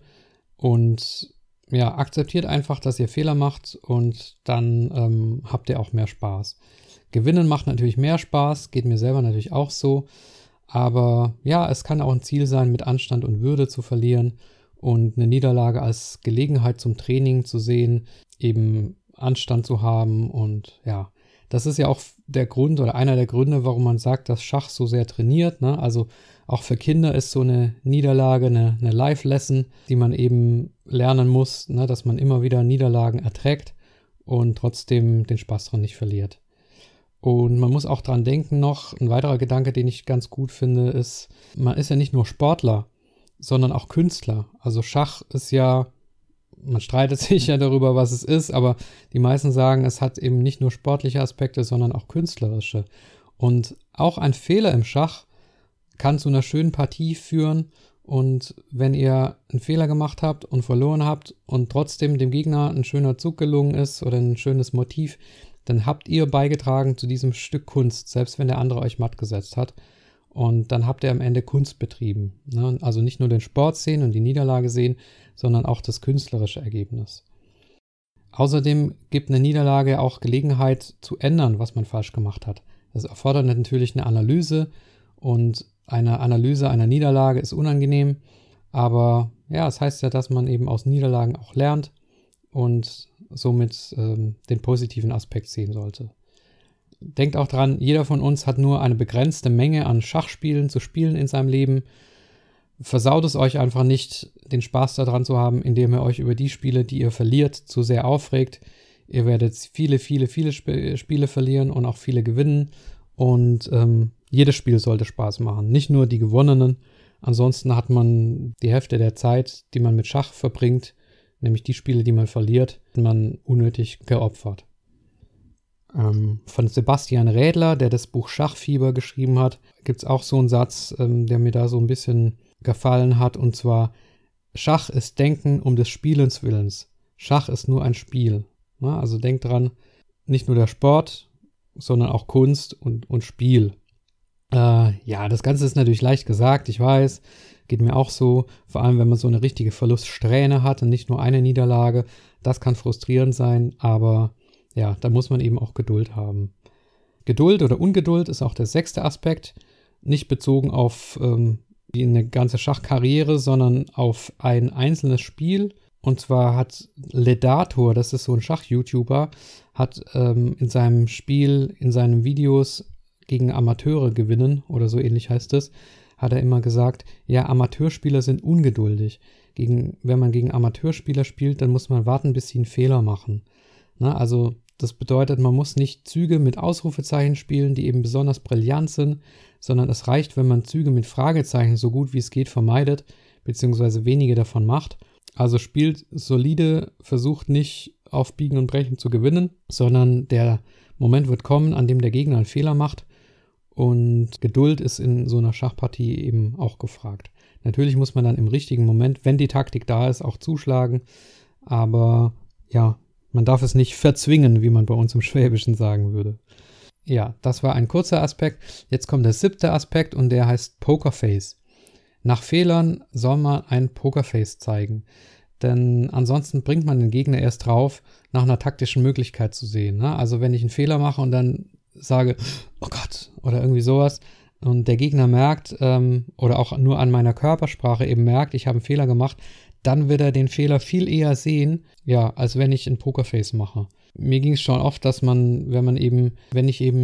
und ja, akzeptiert einfach, dass ihr Fehler macht und dann ähm, habt ihr auch mehr Spaß. Gewinnen macht natürlich mehr Spaß, geht mir selber natürlich auch so, aber ja, es kann auch ein Ziel sein, mit Anstand und Würde zu verlieren und eine Niederlage als Gelegenheit zum Training zu sehen, eben Anstand zu haben und ja, das ist ja auch der Grund oder einer der Gründe, warum man sagt, dass Schach so sehr trainiert, ne? Also auch für Kinder ist so eine Niederlage eine, eine Life-Lesson, die man eben lernen muss, ne? Dass man immer wieder Niederlagen erträgt und trotzdem den Spaß daran nicht verliert. Und man muss auch dran denken noch, ein weiterer Gedanke, den ich ganz gut finde, ist, man ist ja nicht nur Sportler, sondern auch Künstler. Also Schach ist ja, man streitet sich ja darüber, was es ist, aber die meisten sagen, es hat eben nicht nur sportliche Aspekte, sondern auch künstlerische. Und auch ein Fehler im Schach kann zu einer schönen Partie führen und wenn ihr einen Fehler gemacht habt und verloren habt und trotzdem dem Gegner ein schöner Zug gelungen ist oder ein schönes Motiv, dann habt ihr beigetragen zu diesem Stück Kunst, selbst wenn der andere euch matt gesetzt hat. Und dann habt ihr am Ende Kunst betrieben. Ne? Also nicht nur den Sport sehen und die Niederlage sehen, sondern auch das künstlerische Ergebnis. Außerdem gibt eine Niederlage auch Gelegenheit zu ändern, was man falsch gemacht hat. Das erfordert natürlich eine Analyse und eine Analyse einer Niederlage ist unangenehm, aber ja, es heißt ja, dass man eben aus Niederlagen auch lernt und somit ähm, den positiven Aspekt sehen sollte. Denkt auch dran, jeder von uns hat nur eine begrenzte Menge an Schachspielen zu spielen in seinem Leben. Versaut es euch einfach nicht, den Spaß daran zu haben, indem ihr euch über die Spiele, die ihr verliert, zu sehr aufregt. Ihr werdet viele, viele, viele Sp- Spiele verlieren und auch viele gewinnen. Und ähm, jedes Spiel sollte Spaß machen, nicht nur die gewonnenen. Ansonsten hat man die Hälfte der Zeit, die man mit Schach verbringt, nämlich die Spiele, die man verliert, man unnötig geopfert. Ähm, von Sebastian Rädler, der das Buch Schachfieber geschrieben hat, gibt es auch so einen Satz, ähm, der mir da so ein bisschen gefallen hat, und zwar: Schach ist Denken um des Spielens Willens. Schach ist nur ein Spiel. Ja, also denkt dran, nicht nur der Sport, sondern auch Kunst und, und Spiel. Äh, ja, das Ganze ist natürlich leicht gesagt, ich weiß, geht mir auch so, vor allem wenn man so eine richtige Verluststrähne hat und nicht nur eine Niederlage, das kann frustrierend sein, aber ja, da muss man eben auch Geduld haben. Geduld oder Ungeduld ist auch der sechste Aspekt, nicht bezogen auf ähm, eine ganze Schachkarriere, sondern auf ein einzelnes Spiel. Und zwar hat Ledator, das ist so ein Schach-YouTuber, hat ähm, in seinem Spiel, in seinen Videos gegen Amateure gewinnen, oder so ähnlich heißt es, hat er immer gesagt, ja, Amateurspieler sind ungeduldig. Gegen, wenn man gegen Amateurspieler spielt, dann muss man warten, bis sie einen Fehler machen. Na, also das bedeutet, man muss nicht Züge mit Ausrufezeichen spielen, die eben besonders brillant sind, sondern es reicht, wenn man Züge mit Fragezeichen so gut wie es geht vermeidet, beziehungsweise wenige davon macht. Also spielt solide, versucht nicht auf Biegen und Brechen zu gewinnen, sondern der Moment wird kommen, an dem der Gegner einen Fehler macht, und Geduld ist in so einer Schachpartie eben auch gefragt. Natürlich muss man dann im richtigen Moment, wenn die Taktik da ist, auch zuschlagen, aber ja, man darf es nicht verzwingen, wie man bei uns im Schwäbischen sagen würde. Ja, das war ein kurzer Aspekt. Jetzt kommt der siebte Aspekt und der heißt Pokerface. Nach Fehlern soll man ein Pokerface zeigen, denn ansonsten bringt man den Gegner erst drauf, nach einer taktischen Möglichkeit zu sehen. Ne? Also wenn ich einen Fehler mache und dann sage, oh Gott, oder irgendwie sowas, und der Gegner merkt, ähm, oder auch nur an meiner Körpersprache eben merkt, ich habe einen Fehler gemacht, dann wird er den Fehler viel eher sehen, ja, als wenn ich ein Pokerface mache. Mir ging es schon oft, dass man, wenn man eben, wenn ich eben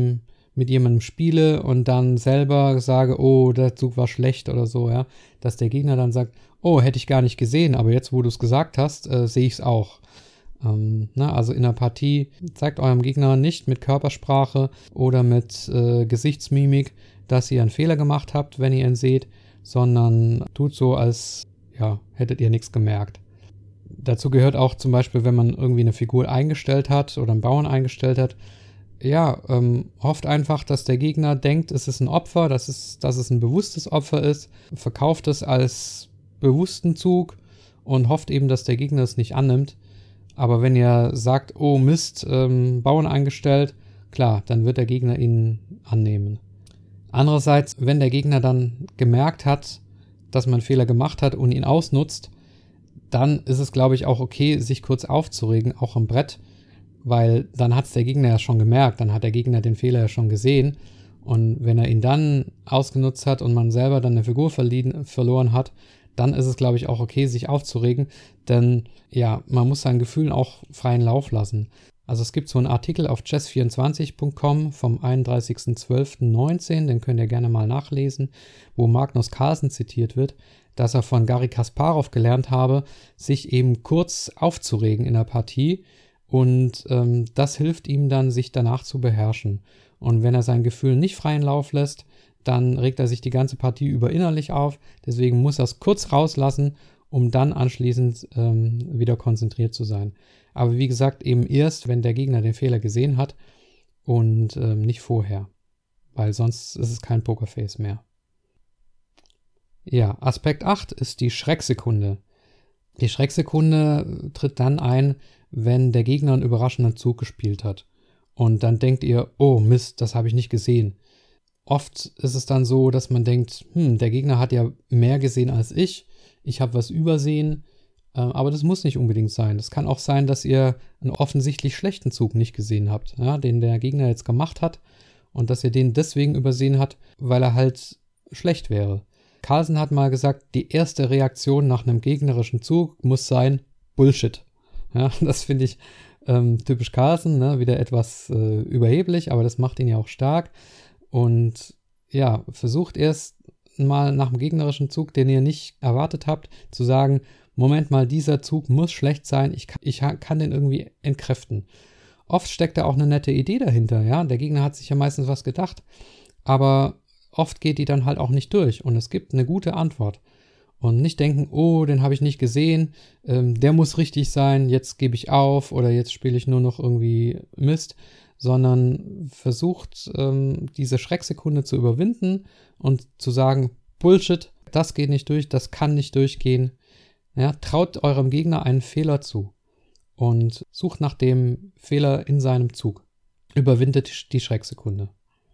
mit jemandem spiele und dann selber sage, oh, der Zug war schlecht oder so, ja, dass der Gegner dann sagt, oh, hätte ich gar nicht gesehen, aber jetzt, wo du es gesagt hast, äh, sehe ich es auch. Ähm, na, also in der Partie zeigt eurem Gegner nicht mit Körpersprache oder mit äh, Gesichtsmimik, dass ihr einen Fehler gemacht habt, wenn ihr ihn seht, sondern tut so, als ja, hättet ihr nichts gemerkt. Dazu gehört auch zum Beispiel, wenn man irgendwie eine Figur eingestellt hat oder einen Bauern eingestellt hat, ja, ähm, hofft einfach, dass der Gegner denkt, es ist ein Opfer, dass es, dass es ein bewusstes Opfer ist, verkauft es als bewussten Zug und hofft eben, dass der Gegner es nicht annimmt. Aber wenn ihr sagt, oh Mist, ähm, Bauern eingestellt, klar, dann wird der Gegner ihn annehmen. Andererseits, wenn der Gegner dann gemerkt hat, dass man einen Fehler gemacht hat und ihn ausnutzt, dann ist es, glaube ich, auch okay, sich kurz aufzuregen, auch am Brett, weil dann hat es der Gegner ja schon gemerkt, dann hat der Gegner den Fehler ja schon gesehen und wenn er ihn dann ausgenutzt hat und man selber dann eine Figur verliehen, verloren hat, dann ist es, glaube ich, auch okay, sich aufzuregen, denn ja, man muss seinen Gefühlen auch freien Lauf lassen. Also es gibt so einen Artikel auf chess vierundzwanzig punkt com vom einunddreißigster zwölfter neunzehn, den könnt ihr gerne mal nachlesen, wo Magnus Carlsen zitiert wird, dass er von Garry Kasparov gelernt habe, sich eben kurz aufzuregen in der Partie und ähm, das hilft ihm dann, sich danach zu beherrschen. Und wenn er sein Gefühl nicht freien Lauf lässt, dann regt er sich die ganze Partie über innerlich auf, deswegen muss er es kurz rauslassen, um dann anschließend ähm, wieder konzentriert zu sein. Aber wie gesagt, eben erst, wenn der Gegner den Fehler gesehen hat und ähm, nicht vorher, weil sonst ist es kein Pokerface mehr. Ja, Aspekt acht ist die Schrecksekunde. Die Schrecksekunde tritt dann ein, wenn der Gegner einen überraschenden Zug gespielt hat. Und dann denkt ihr, oh Mist, das habe ich nicht gesehen. Oft ist es dann so, dass man denkt, hm, der Gegner hat ja mehr gesehen als ich, ich habe was übersehen, äh, aber das muss nicht unbedingt sein. Das kann auch sein, dass ihr einen offensichtlich schlechten Zug nicht gesehen habt, ja, den der Gegner jetzt gemacht hat und dass ihr den deswegen übersehen habt, weil er halt schlecht wäre. Carlsen hat mal gesagt, die erste Reaktion nach einem gegnerischen Zug muss sein, Bullshit. Ja, das finde ich ähm, typisch Carlsen, ne? Wieder etwas äh, überheblich, aber das macht ihn ja auch stark. Und ja, versucht erst mal nach dem gegnerischen Zug, den ihr nicht erwartet habt, zu sagen, Moment mal, dieser Zug muss schlecht sein, ich kann, ich kann den irgendwie entkräften. Oft steckt da auch eine nette Idee dahinter, ja, der Gegner hat sich ja meistens was gedacht, aber oft geht die dann halt auch nicht durch und es gibt eine gute Antwort. Und nicht denken, oh, den habe ich nicht gesehen, ähm, der muss richtig sein, jetzt gebe ich auf oder jetzt spiele ich nur noch irgendwie Mist, sondern versucht, ähm, diese Schrecksekunde zu überwinden und zu sagen, Bullshit, das geht nicht durch, das kann nicht durchgehen. Ja, traut eurem Gegner einen Fehler zu und sucht nach dem Fehler in seinem Zug. Überwindet die Schrecksekunde.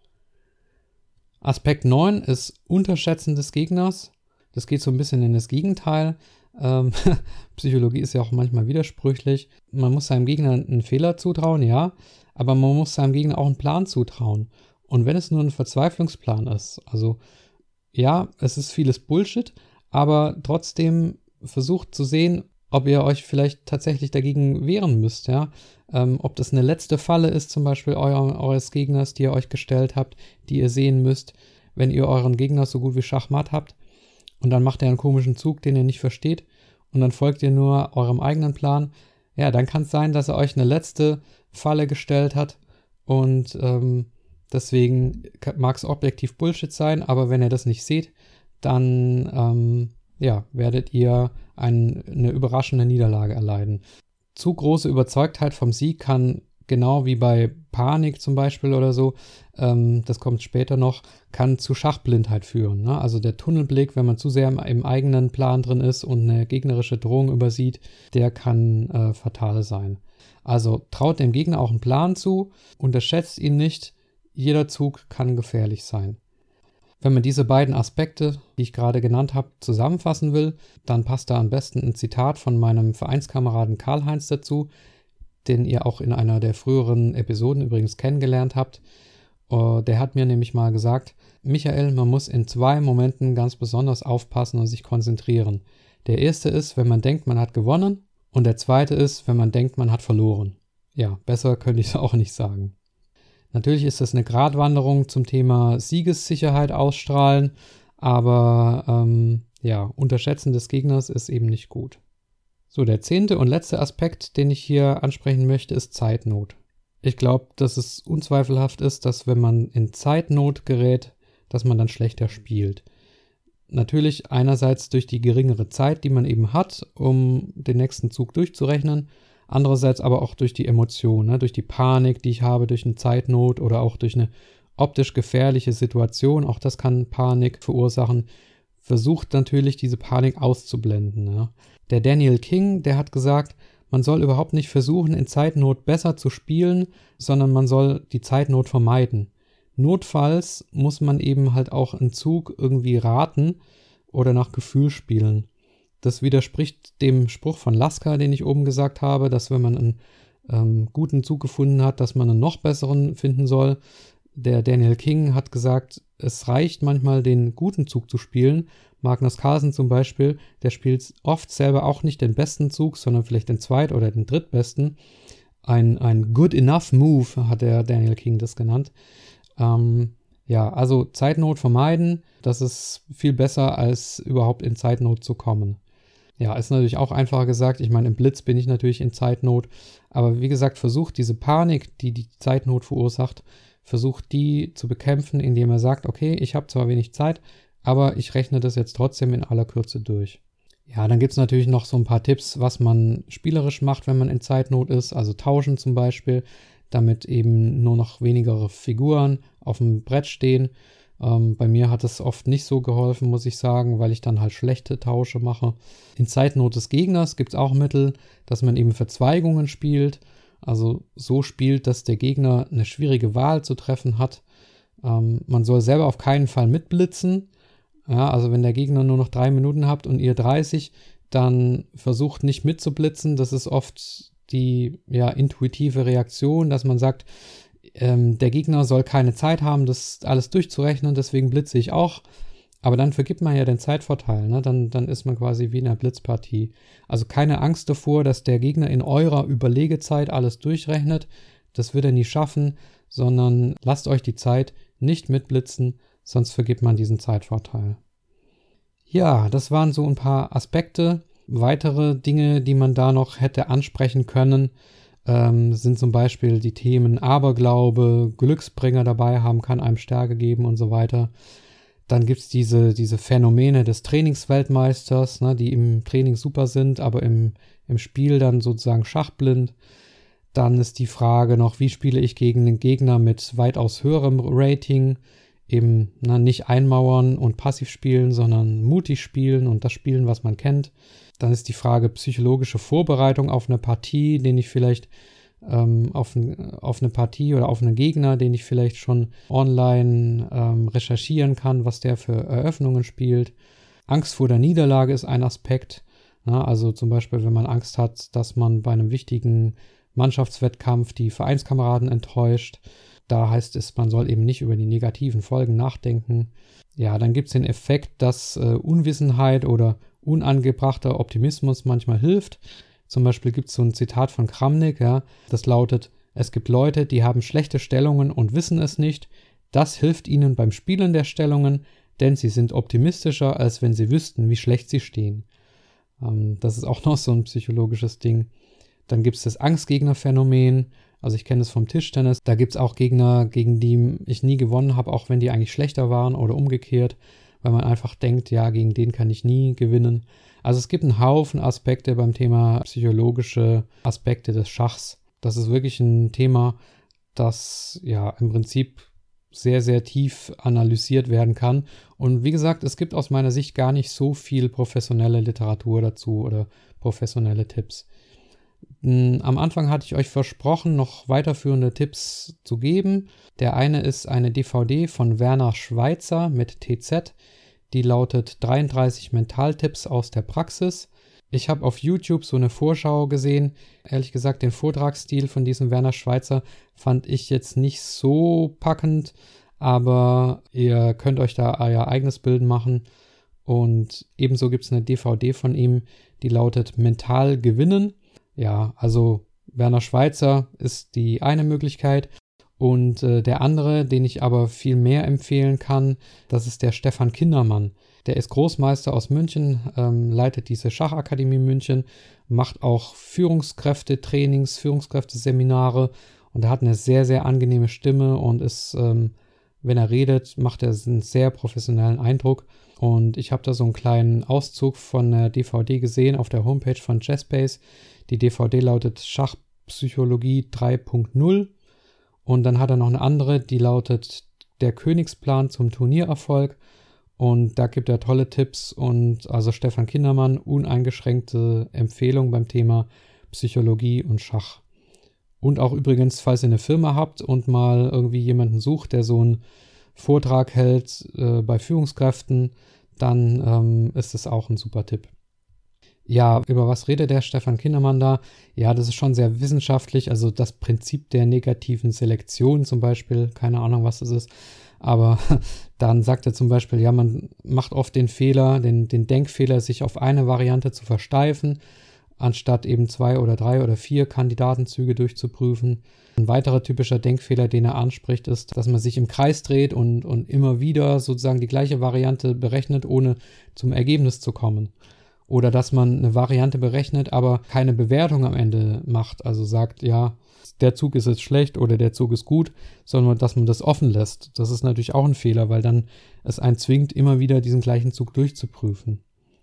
Aspekt neun ist Unterschätzen des Gegners. Das geht so ein bisschen in das Gegenteil. Ähm, Psychologie ist ja auch manchmal widersprüchlich. Man muss seinem Gegner einen Fehler zutrauen, ja, aber man muss seinem Gegner auch einen Plan zutrauen. Und wenn es nur ein Verzweiflungsplan ist, also ja, es ist vieles Bullshit, aber trotzdem versucht zu sehen, ob ihr euch vielleicht tatsächlich dagegen wehren müsst, ja. Ähm, ob das eine letzte Falle ist, zum Beispiel euer, eures Gegners, die ihr euch gestellt habt, die ihr sehen müsst, wenn ihr euren Gegner so gut wie Schachmatt habt. Und dann macht er einen komischen Zug, den ihr nicht versteht. Und dann folgt ihr nur eurem eigenen Plan. Ja, dann kann es sein, dass er euch eine letzte Falle gestellt hat. Und ähm, deswegen mag es objektiv Bullshit sein. Aber wenn ihr das nicht seht, dann ähm, ja, werdet ihr ein, eine überraschende Niederlage erleiden. Zu große Überzeugtheit vom Sieg kann, genau wie bei Panik zum Beispiel oder so, ähm, das kommt später noch, kann zu Schachblindheit führen. Ne? Also der Tunnelblick, wenn man zu sehr im, im eigenen Plan drin ist und eine gegnerische Drohung übersieht, der kann äh, fatal sein. Also traut dem Gegner auch einen Plan zu, unterschätzt ihn nicht, jeder Zug kann gefährlich sein. Wenn man diese beiden Aspekte, die ich gerade genannt habe, zusammenfassen will, dann passt da am besten ein Zitat von meinem Vereinskameraden Karl-Heinz dazu, den ihr auch in einer der früheren Episoden übrigens kennengelernt habt. Uh, der hat mir nämlich mal gesagt, Michael, man muss in zwei Momenten ganz besonders aufpassen und sich konzentrieren. Der erste ist, wenn man denkt, man hat gewonnen, und der zweite ist, wenn man denkt, man hat verloren. Ja, besser könnte ich es auch nicht sagen. Natürlich ist das eine Gratwanderung zum Thema Siegessicherheit ausstrahlen, aber ähm, ja, Unterschätzen des Gegners ist eben nicht gut. So, der zehnte und letzte Aspekt, den ich hier ansprechen möchte, ist Zeitnot. Ich glaube, dass es unzweifelhaft ist, dass wenn man in Zeitnot gerät, dass man dann schlechter spielt. Natürlich einerseits durch die geringere Zeit, die man eben hat, um den nächsten Zug durchzurechnen, andererseits aber auch durch die Emotion, ne, durch die Panik, die ich habe, durch eine Zeitnot oder auch durch eine optisch gefährliche Situation, auch das kann Panik verursachen, versucht natürlich diese Panik auszublenden. Ja. Der Daniel King, der hat gesagt, man soll überhaupt nicht versuchen, in Zeitnot besser zu spielen, sondern man soll die Zeitnot vermeiden. Notfalls muss man eben halt auch einen Zug irgendwie raten oder nach Gefühl spielen. Das widerspricht dem Spruch von Lasker, den ich oben gesagt habe, dass wenn man einen ähm, guten Zug gefunden hat, dass man einen noch besseren finden soll. Der Daniel King hat gesagt, es reicht manchmal, den guten Zug zu spielen. Magnus Carlsen zum Beispiel, der spielt oft selber auch nicht den besten Zug, sondern vielleicht den zweit- oder den drittbesten. Ein, ein good enough move, hat der Daniel King das genannt. Ähm, ja, also Zeitnot vermeiden, das ist viel besser, als überhaupt in Zeitnot zu kommen. Ja, ist natürlich auch einfacher gesagt. Ich meine, im Blitz bin ich natürlich in Zeitnot. Aber wie gesagt, versucht diese Panik, die die Zeitnot verursacht, versucht die zu bekämpfen, indem er sagt, okay, ich habe zwar wenig Zeit, aber ich rechne das jetzt trotzdem in aller Kürze durch. Ja, dann gibt es natürlich noch so ein paar Tipps, was man spielerisch macht, wenn man in Zeitnot ist. Also tauschen zum Beispiel, damit eben nur noch weniger Figuren auf dem Brett stehen. Ähm, bei mir hat es oft nicht so geholfen, muss ich sagen, weil ich dann halt schlechte Tausche mache. In Zeitnot des Gegners gibt es auch Mittel, dass man eben Verzweigungen spielt. Also so spielt, dass der Gegner eine schwierige Wahl zu treffen hat. Ähm, man soll selber auf keinen Fall mitblitzen. Ja, also wenn der Gegner nur noch drei Minuten habt und ihr dreißig, dann versucht nicht mitzublitzen. Das ist oft die ja, intuitive Reaktion, dass man sagt, ähm, der Gegner soll keine Zeit haben, das alles durchzurechnen, deswegen blitze ich auch. Aber dann vergibt man ja den Zeitvorteil, ne? dann, dann ist man quasi wie in einer Blitzpartie. Also keine Angst davor, dass der Gegner in eurer Überlegezeit alles durchrechnet. Das wird er nie schaffen, sondern lasst euch die Zeit nicht mitblitzen, sonst vergibt man diesen Zeitvorteil. Ja, das waren so ein paar Aspekte. Weitere Dinge, die man da noch hätte ansprechen können, ähm, sind zum Beispiel die Themen Aberglaube, Glücksbringer dabei haben, kann einem Stärke geben und so weiter. Dann gibt es diese, diese Phänomene des Trainingsweltmeisters, ne, die im Training super sind, aber im, im Spiel dann sozusagen schachblind. Dann ist die Frage noch, wie spiele ich gegen den Gegner mit weitaus höherem Rating? Eben na, nicht einmauern und passiv spielen, sondern mutig spielen und das spielen, was man kennt. Dann ist die Frage psychologische Vorbereitung auf eine Partie, den ich vielleicht ähm, auf, ein, auf eine Partie oder auf einen Gegner, den ich vielleicht schon online ähm, recherchieren kann, was der für Eröffnungen spielt. Angst vor der Niederlage ist ein Aspekt. Na, also zum Beispiel, wenn man Angst hat, dass man bei einem wichtigen Mannschaftswettkampf die Vereinskameraden enttäuscht. Da heißt es, man soll eben nicht über die negativen Folgen nachdenken. Ja, dann gibt es den Effekt, dass äh, Unwissenheit oder unangebrachter Optimismus manchmal hilft. Zum Beispiel gibt es so ein Zitat von Kramnik, ja, das lautet, es gibt Leute, die haben schlechte Stellungen und wissen es nicht. Das hilft ihnen beim Spielen der Stellungen, denn sie sind optimistischer, als wenn sie wüssten, wie schlecht sie stehen. Ähm, das ist auch noch so ein psychologisches Ding. Dann gibt es das Angstgegnerphänomen. Also ich kenne es vom Tischtennis. Da gibt es auch Gegner, gegen die ich nie gewonnen habe, auch wenn die eigentlich schlechter waren oder umgekehrt, weil man einfach denkt, ja, gegen den kann ich nie gewinnen. Also es gibt einen Haufen Aspekte beim Thema psychologische Aspekte des Schachs. Das ist wirklich ein Thema, das ja im Prinzip sehr, sehr tief analysiert werden kann. Und wie gesagt, es gibt aus meiner Sicht gar nicht so viel professionelle Literatur dazu oder professionelle Tipps. Am Anfang hatte ich euch versprochen, noch weiterführende Tipps zu geben. Der eine ist eine D V D von Werner Schweizer mit T Z. Die lautet dreiunddreißig Mentaltipps aus der Praxis. Ich habe auf YouTube so eine Vorschau gesehen. Ehrlich gesagt, den Vortragsstil von diesem Werner Schweizer fand ich jetzt nicht so packend, aber ihr könnt euch da euer eigenes Bild machen. Und ebenso gibt es eine D V D von ihm, die lautet Mental gewinnen. Ja, also Werner Schweizer ist die eine Möglichkeit Und äh, der andere, den ich aber viel mehr empfehlen kann, das ist der Stefan Kindermann. Der ist Großmeister aus München, ähm, leitet diese Schachakademie München, macht auch Führungskräfte-Trainings, Führungskräfteseminare und er hat eine sehr, sehr angenehme Stimme und ist, ähm, wenn er redet, macht er einen sehr professionellen Eindruck. Und ich habe da so einen kleinen Auszug von der D V D gesehen auf der Homepage von Chessbase. Die D V D lautet Schachpsychologie drei Punkt null. Und dann hat er noch eine andere, die lautet Der Königsplan zum Turniererfolg. Und da gibt er tolle Tipps und also Stefan Kindermann, uneingeschränkte Empfehlung beim Thema Psychologie und Schach. Und auch übrigens, falls ihr eine Firma habt und mal irgendwie jemanden sucht, der so einen Vortrag hält äh, bei Führungskräften, dann ähm, ist es auch ein super Tipp. Ja, über was redet der Stefan Kindermann da? Ja, das ist schon sehr wissenschaftlich, also das Prinzip der negativen Selektion zum Beispiel, keine Ahnung, was das ist, aber dann sagt er zum Beispiel, ja, man macht oft den Fehler, den, den Denkfehler, sich auf eine Variante zu versteifen, anstatt eben zwei oder drei oder vier Kandidatenzüge durchzuprüfen. Ein weiterer typischer Denkfehler, den er anspricht, ist, dass man sich im Kreis dreht und, und immer wieder sozusagen die gleiche Variante berechnet, ohne zum Ergebnis zu kommen. Oder dass man eine Variante berechnet, aber keine Bewertung am Ende macht. Also sagt, ja, der Zug ist jetzt schlecht oder der Zug ist gut, sondern dass man das offen lässt. Das ist natürlich auch ein Fehler, weil dann es einen zwingt, immer wieder diesen gleichen Zug durchzuprüfen.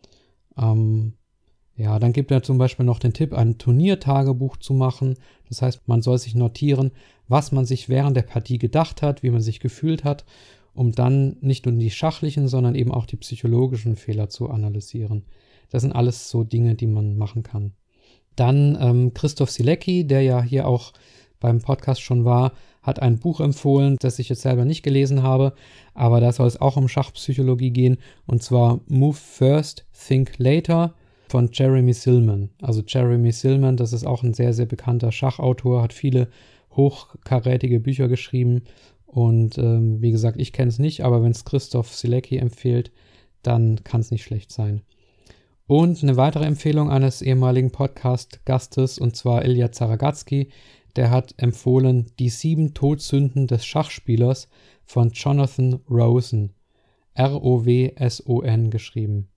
Ähm, ja, dann gibt er zum Beispiel noch den Tipp, ein Turniertagebuch zu machen. Das heißt, man soll sich notieren, was man sich während der Partie gedacht hat, wie man sich gefühlt hat, um dann nicht nur die schachlichen, sondern eben auch die psychologischen Fehler zu analysieren. Das sind alles so Dinge, die man machen kann. Dann ähm, Christoph Sielecki, der ja hier auch beim Podcast schon war, hat ein Buch empfohlen, das ich jetzt selber nicht gelesen habe, aber da soll es auch um Schachpsychologie gehen, und zwar Move First, Think Later von Jeremy Silman. Also Jeremy Silman, das ist auch ein sehr, sehr bekannter Schachautor, hat viele hochkarätige Bücher geschrieben und ähm, wie gesagt, ich kenne es nicht, aber wenn es Christoph Sielecki empfiehlt, dann kann es nicht schlecht sein. Und eine weitere Empfehlung eines ehemaligen Podcast-Gastes, und zwar Ilya Zaragatzky, der hat empfohlen Die sieben Todsünden des Schachspielers von Jonathan Rosen, R O W S O N geschrieben.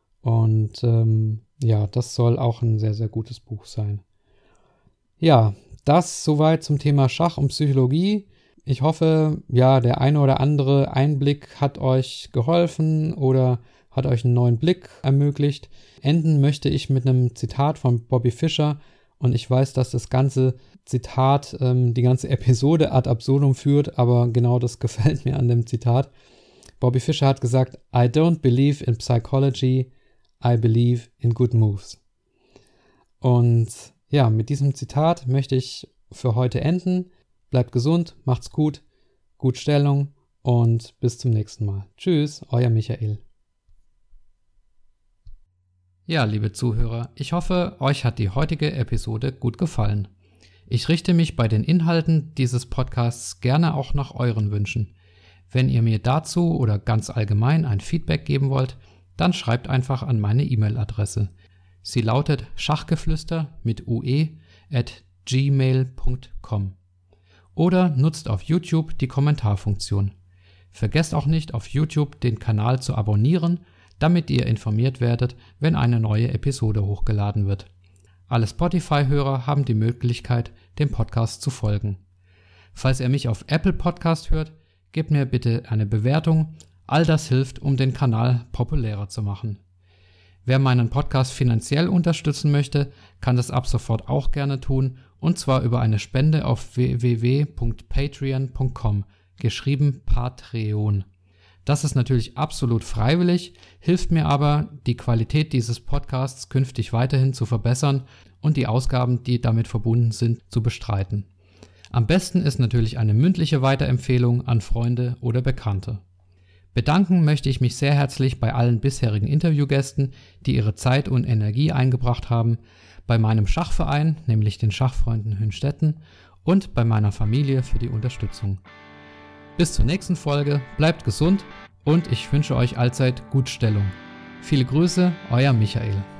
Und ähm, ja, das soll auch ein sehr, sehr gutes Buch sein. Ja, das soweit zum Thema Schach und Psychologie. Ich hoffe, ja, der eine oder andere Einblick hat euch geholfen oder hat euch einen neuen Blick ermöglicht. Enden möchte ich mit einem Zitat von Bobby Fischer, und ich weiß, dass das ganze Zitat ähm, die ganze Episode ad absurdum führt, aber genau das gefällt mir an dem Zitat. Bobby Fischer hat gesagt, I don't believe in psychology, I believe in good moves. Und ja, mit diesem Zitat möchte ich für heute enden. Bleibt gesund, macht's gut, gut Stellung und bis zum nächsten Mal. Tschüss, euer Michael. Ja, liebe Zuhörer, ich hoffe, euch hat die heutige Episode gut gefallen. Ich richte mich bei den Inhalten dieses Podcasts gerne auch nach euren Wünschen. Wenn ihr mir dazu oder ganz allgemein ein Feedback geben wollt, dann schreibt einfach an meine E-Mail-Adresse. Sie lautet schachgeflüster mit ue at gmail punkt com. Oder nutzt auf YouTube die Kommentarfunktion. Vergesst auch nicht, auf YouTube den Kanal zu abonnieren, damit ihr informiert werdet, wenn eine neue Episode hochgeladen wird. Alle Spotify-Hörer haben die Möglichkeit, dem Podcast zu folgen. Falls ihr mich auf Apple Podcast hört, gebt mir bitte eine Bewertung. All das hilft, um den Kanal populärer zu machen. Wer meinen Podcast finanziell unterstützen möchte, kann das ab sofort auch gerne tun, und zwar über eine Spende auf w w w punkt patreon punkt com, geschrieben Patreon. Das ist natürlich absolut freiwillig, hilft mir aber, die Qualität dieses Podcasts künftig weiterhin zu verbessern und die Ausgaben, die damit verbunden sind, zu bestreiten. Am besten ist natürlich eine mündliche Weiterempfehlung an Freunde oder Bekannte. Bedanken möchte ich mich sehr herzlich bei allen bisherigen Interviewgästen, die ihre Zeit und Energie eingebracht haben, bei meinem Schachverein, nämlich den Schachfreunden Hünstetten, und bei meiner Familie für die Unterstützung. Bis zur nächsten Folge, bleibt gesund und ich wünsche euch allzeit Gutstellung. Viele Grüße, euer Michael.